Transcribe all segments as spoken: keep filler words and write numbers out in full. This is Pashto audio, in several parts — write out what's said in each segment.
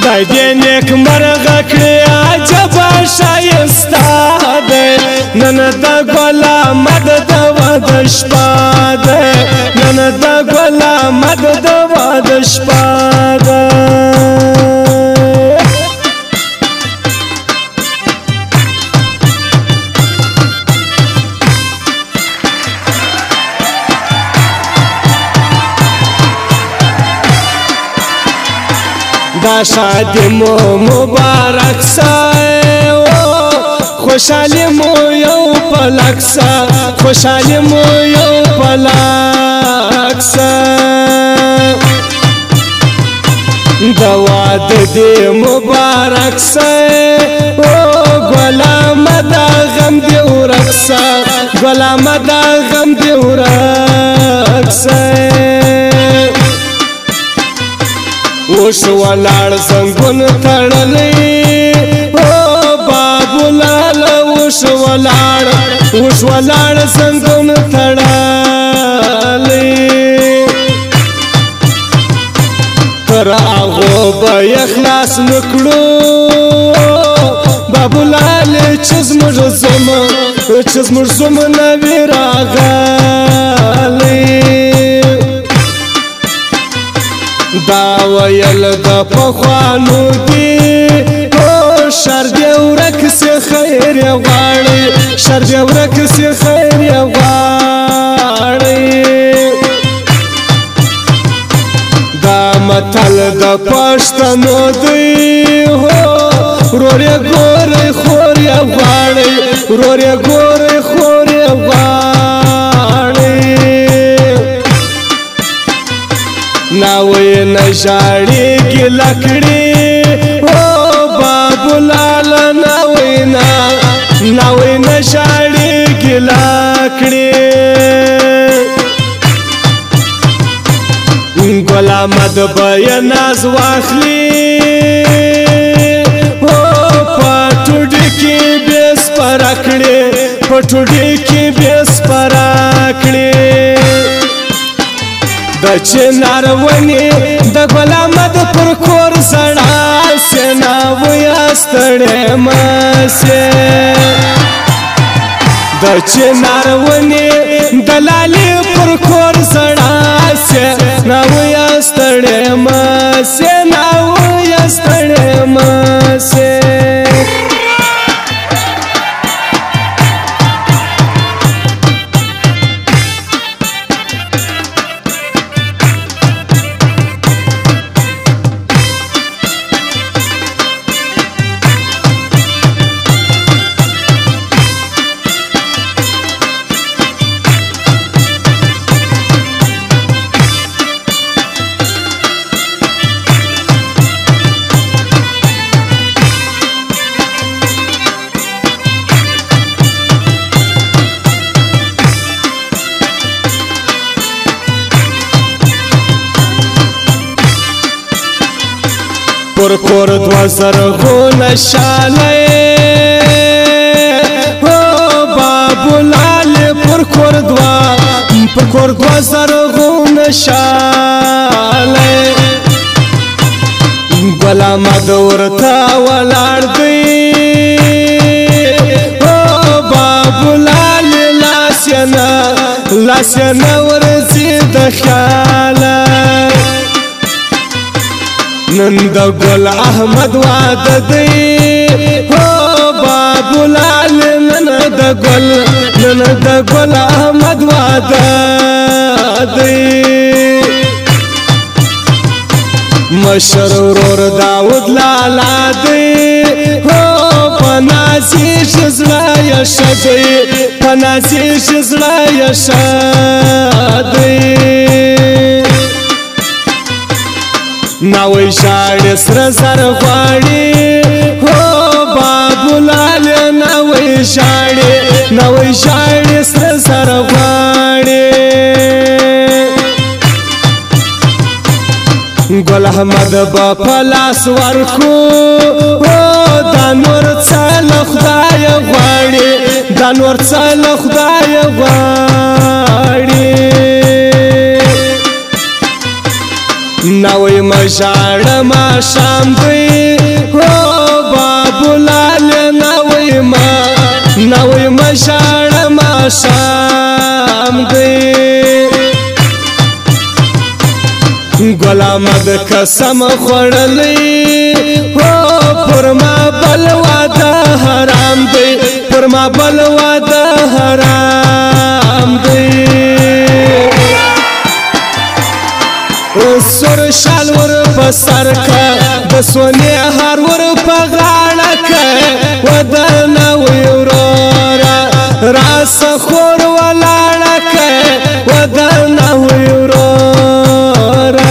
خدای دې نیک مرغه کړي عجبه ښایسته دی نن د ګل احمد د واده شپه دی نن د ګل احمد د واده شپه دی دا شادی مو مبارک سا خوشحالی مو یو پلک سا خوشحالی مو یو پلک سا دا واده دی مبارک سا ګل احمد غم دی ورک سا ګل احمد غم دی ورک سا اوش ولاړ زنګون تړلې او بابو لال اوش ولاړ اوش ولاړ زنګون تړلې تر هغه به اخلاص نکړو بابو لال چې زموږ زم چې زموږ زم نوی راغلی دا ویل د پخوانو دی شر دی ورک سی خیر غواړي شر دی ورک سی خیر غواړي دا متل د پښتنو دی ورور یې ګورې خور یې غواړي ورور یې ګورې خور یې غواړي ناوی نشاړی کی لکڑی او بابو لالا ناوی نا ناوی نشاړی کی لکڑی ګل احمد بیا ناز واخلی او پټوډی کی بیس پراکړی پټوډی کی بیس پراکړی د چنار ونی د ګل احمد پر کور سړا سینا ویا ستړې مسه د چنار ونی د لالي پر کور سړا سینا ویا ستړې مسه نا ویا ستړې مسه پر کور دو زرغون شاله او بابو لال پر کور دو پر کور دو زرغون شاله ګل احمد ورته ولاړ دی او بابو لال لاسینا لاسینا ورځي د خیاله نن د ګل احمد واده دی او بابو لال نن د ګل نن د ګل احمد واده دی مشر ورور داود لالا دی او پناسي شزړه یشدی پناسي شزړه یشدی ناوی شاړې سره زر غواړي او بابو لال ناوی شاړې ناوی شاړې سره زر غواړي ګل احمد با پلاس ورکو دا نور څل خدای غواړي دا نور څل خدای غواړي نوی مژاړه ماښام دی هو بابولال نوی ما نوی مژاړه ماښام دی غلام د قسم خوړلی هو پر ما بل واده حرام دی پر ما بل واده حرام دی سور شال ور په سر کا د سونې هار ور په غاړه کا ودانه ویورورا راس خور ولاړه کا ودانه ویورورا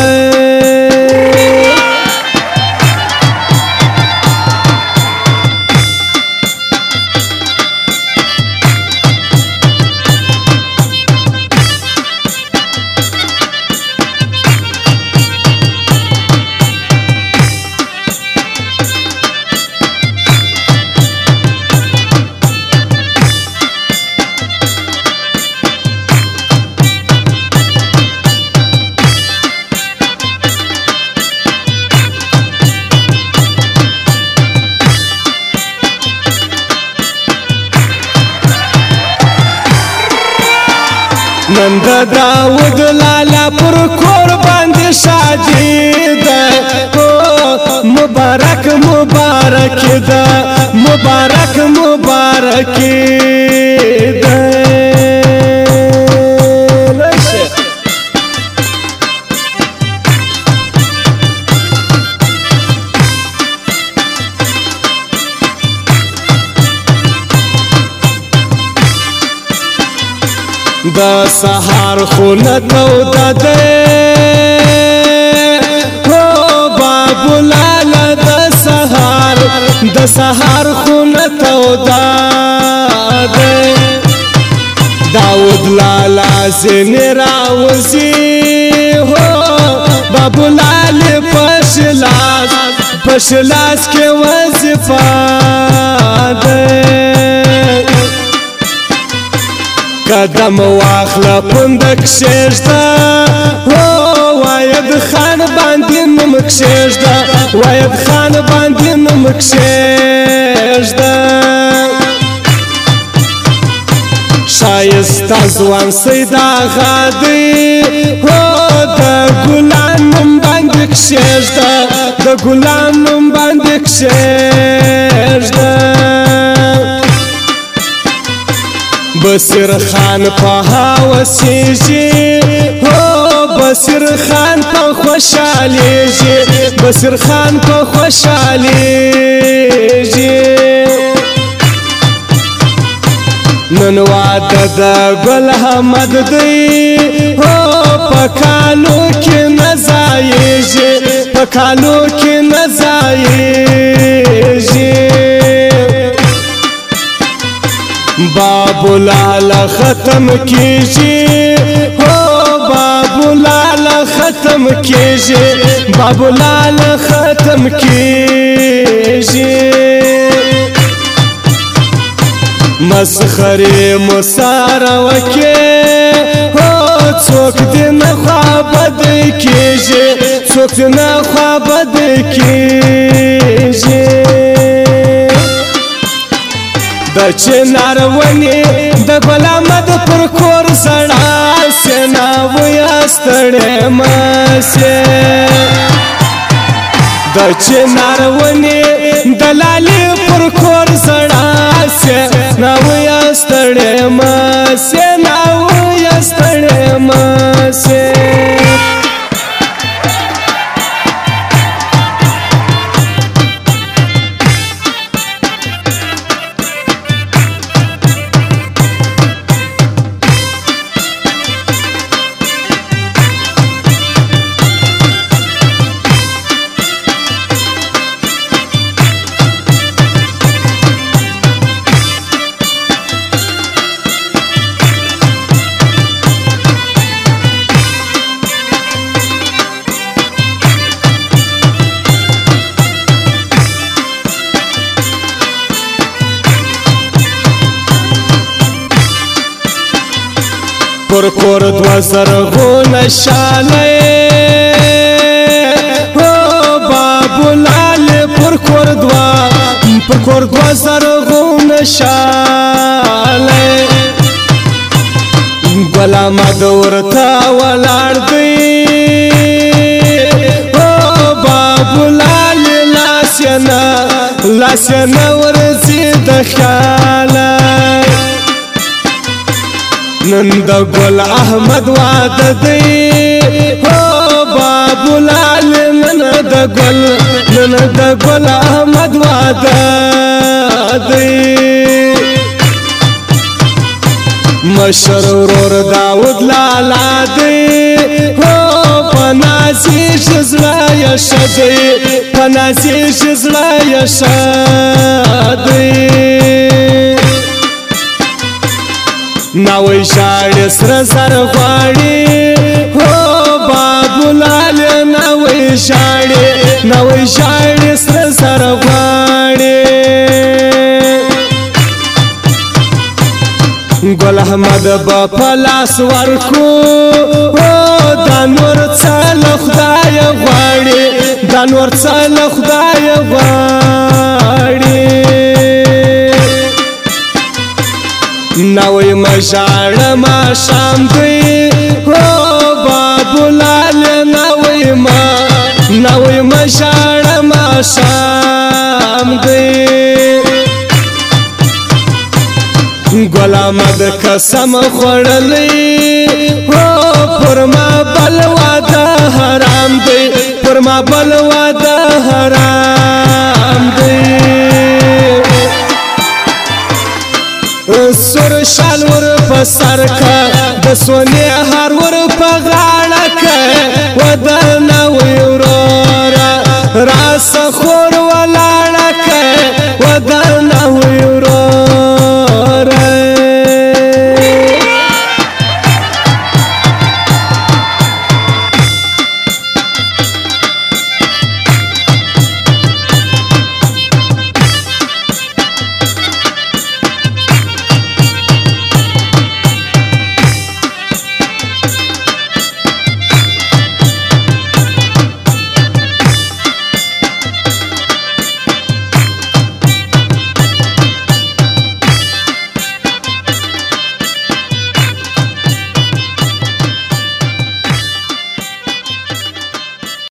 نن د داود لالا پر کور باندې شادي ده مبارک مبارک ده مبارک مبارک ده د سهار خونه توده ده هو بابولال د سهار د سهار خونه توده ده داود لالا ځینې راوځي هو بابولال پشلاس پشلاس کې وظیفه ده قدم واخله پندک شیشده هو واید خان باندې نمک شیشده واید خان باندې نمک شیشده شایسته ځوان سید آغا دی هو د ګلان نوم باندې کښېږده د ګلان نوم باندې کښېږده بصیر خان په هوسیږي هو بصیر خان په خوشحالیږي بصیر خان په خوشحالیږي نن واده د ګل احمد دی هو په کالو کې نه ځایږي په کالو کې نه ځایږي بابولال ختم کیږي هو بابولال ختم کیږي بابولال ختم کیږي مسخرې مساره وکې هو څوک دې نه خوابد کیږي څوک دې نه خوابد کیږي د چنار ونې د ګل احمد پر کور زړه سینا ویا ستړې مسې د چنار ونې د لالې پر کور زړه سینا ویا ستړې مسې نا ویا ستړې مسې پر کور دو زرغون شاله کور دو زرغون شاله ګل احمد ورته ولاړ دی لاس یې نه ورځي د خیاله نن د ګل احمد واده دی هو بابولال نن د ګل نن د ګل احمد واده دی مشر ورور داود لالا دی هو پناسي شزړه یا شدی پناسي شزړه یا شدی ناوی شاړې سره سر غواړي هو بابولال ناوی شاړې ناوی شاړې سره سر غواړي ګل احمد با پلاس ورکو دا نور څه له خدای غواړي دا نور څه له خدای غواړي نوې مشاړه ما شام دی هو بابولال نوې ما نوې مشاړه ما شام دی ګل احمد قسم خوړلی هو پر ما بل واده حرام دی پر ما بل واده حرام دی سور شال ور په سر کا د سونې هار ور په غاړه کا ودانه وی ورورا راس